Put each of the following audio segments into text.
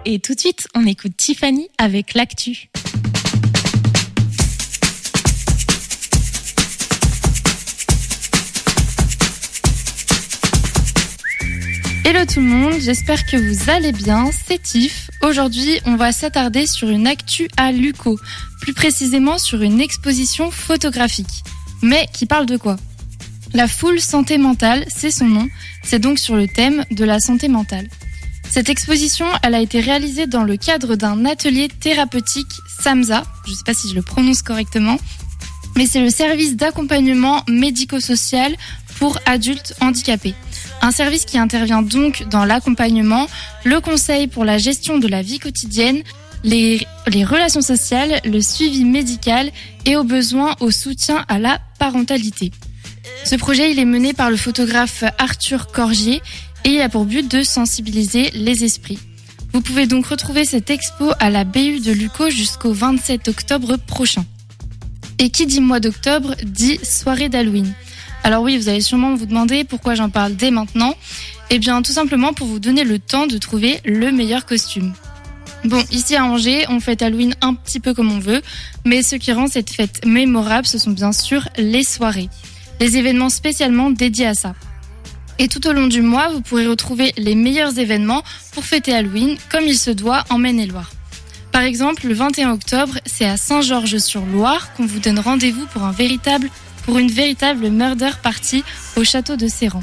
Et tout de suite, on écoute Tiffany avec l'actu. Hello tout le monde, j'espère que vous allez bien, c'est Tiff. Aujourd'hui, on va s'attarder sur une actu à Luco, plus précisément sur une exposition photographique. Mais qui parle de quoi ? La Foule Santé Mentale, c'est son nom, c'est donc sur le thème de la santé mentale. Cette exposition, elle a été réalisée dans le cadre d'un atelier thérapeutique SAMSA, je ne sais pas si je le prononce correctement, mais c'est le service d'accompagnement médico-social pour adultes handicapés. Un service qui intervient donc dans l'accompagnement, le conseil pour la gestion de la vie quotidienne, les relations sociales, le suivi médical et au besoin au soutien à la parentalité. Ce projet, il est mené par le photographe Arthur Corgier et il a pour but de sensibiliser les esprits. Vous pouvez donc retrouver cette expo à la BU de Luco jusqu'au 27 octobre prochain. Et qui dit mois d'octobre dit soirée d'Halloween. Alors oui, vous allez sûrement vous demander pourquoi j'en parle dès maintenant. Eh bien, tout simplement pour vous donner le temps de trouver le meilleur costume. Bon, ici à Angers, on fête Halloween un petit peu comme on veut, mais ce qui rend cette fête mémorable, ce sont bien sûr les soirées. Les événements spécialement dédiés à ça. Et tout au long du mois, vous pourrez retrouver les meilleurs événements pour fêter Halloween comme il se doit en Maine-et-Loire. Par exemple, le 21 octobre, c'est à Saint-Georges-sur-Loire qu'on vous donne rendez-vous pour une véritable murder party au château de Serran.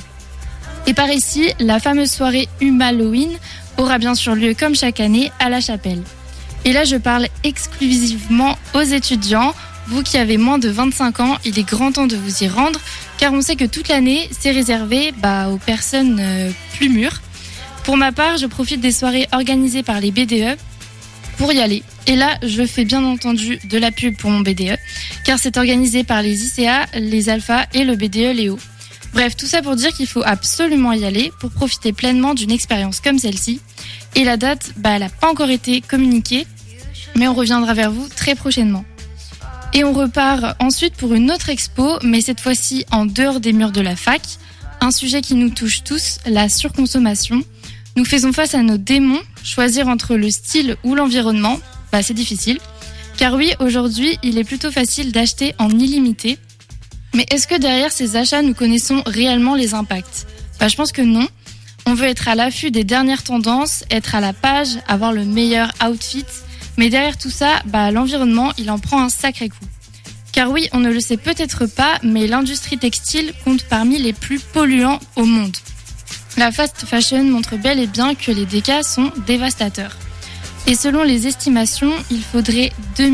Et par ici, la fameuse soirée Halloween aura bien sûr lieu comme chaque année à la Chapelle. Et là, je parle exclusivement aux étudiants. Vous qui avez moins de 25 ans, il est grand temps de vous y rendre, car on sait que toute l'année, c'est réservé aux personnes plus mûres. Pour ma part, je profite des soirées organisées par les BDE pour y aller. Et là, je fais bien entendu de la pub pour mon BDE, car c'est organisé par les ICA, les Alpha et le BDE Léo. Bref, tout ça pour dire qu'il faut absolument y aller pour profiter pleinement d'une expérience comme celle-ci. Et la date, elle n'a pas encore été communiquée, mais on reviendra vers vous très prochainement. Et on repart ensuite pour une autre expo, mais cette fois-ci en dehors des murs de la fac. Un sujet qui nous touche tous, la surconsommation. Nous faisons face à nos démons, choisir entre le style ou l'environnement, c'est difficile. Car oui, aujourd'hui, il est plutôt facile d'acheter en illimité. Mais est-ce que derrière ces achats, nous connaissons réellement les impacts ? Je pense que non. On veut être à l'affût des dernières tendances, être à la page, avoir le meilleur outfit. Mais derrière tout ça, l'environnement, il en prend un sacré coup. Car oui, on ne le sait peut-être pas, mais l'industrie textile compte parmi les plus polluants au monde. La fast fashion montre bel et bien que les dégâts sont dévastateurs. Et selon les estimations, il faudrait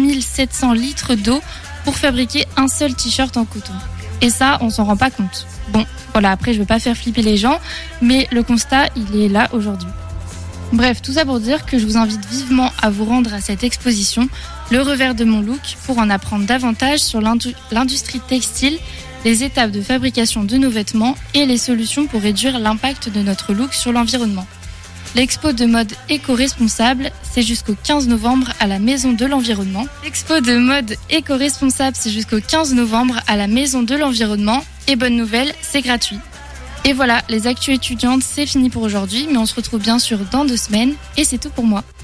2700 litres d'eau pour fabriquer un seul t-shirt en coton. Et ça, on s'en rend pas compte. Bon, voilà, après je veux pas faire flipper les gens, mais le constat, il est là aujourd'hui. Bref, tout ça pour dire que je vous invite vivement à vous rendre à cette exposition, le revers de mon look, pour en apprendre davantage sur l'industrie textile, les étapes de fabrication de nos vêtements et les solutions pour réduire l'impact de notre look sur l'environnement. L'expo de mode éco-responsable, c'est jusqu'au 15 novembre à la Maison de l'Environnement. L'expo de mode éco-responsable, c'est jusqu'au 15 novembre à la Maison de l'Environnement. Et bonne nouvelle, c'est gratuit. Et voilà, les actus étudiantes, c'est fini pour aujourd'hui, mais on se retrouve bien sûr dans 2 semaines. Et c'est tout pour moi.